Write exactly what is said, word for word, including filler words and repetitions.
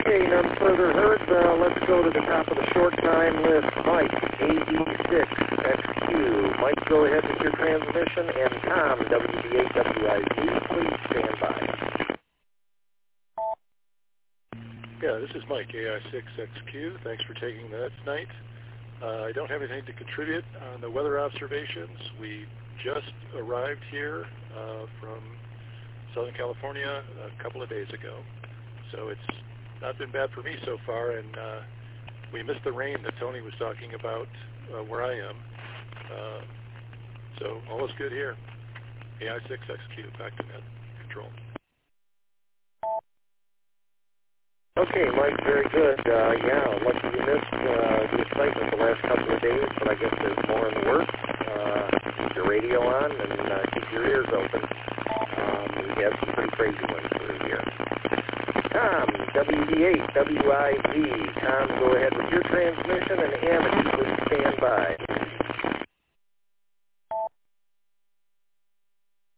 Okay, none further heard. Uh, let's go to the top of the short time list. Mike, A D six X Q. Mike, go ahead with your transmission. And Tom, W D eight W I Z, please stand by. Yeah, this is Mike, A I six X Q. Thanks for taking that tonight. Uh, I don't have anything to contribute on the weather observations. We just arrived here uh, from Southern California a couple of days ago. So it's not been bad for me so far, and uh, we missed the rain that Tony was talking about uh, where I am. Uh, so all is good here. A I six X Q, back to net control. Okay, Mike, very good. Uh, yeah, lucky you missed uh, the excitement the last couple of days, but I guess there's more in the works. Uh, keep your radio on and uh, keep your ears open. Um, we have some pretty crazy ones through here. Tom, W D eight W I Z. Tom, go ahead with your transmission, and Amity, please stand by.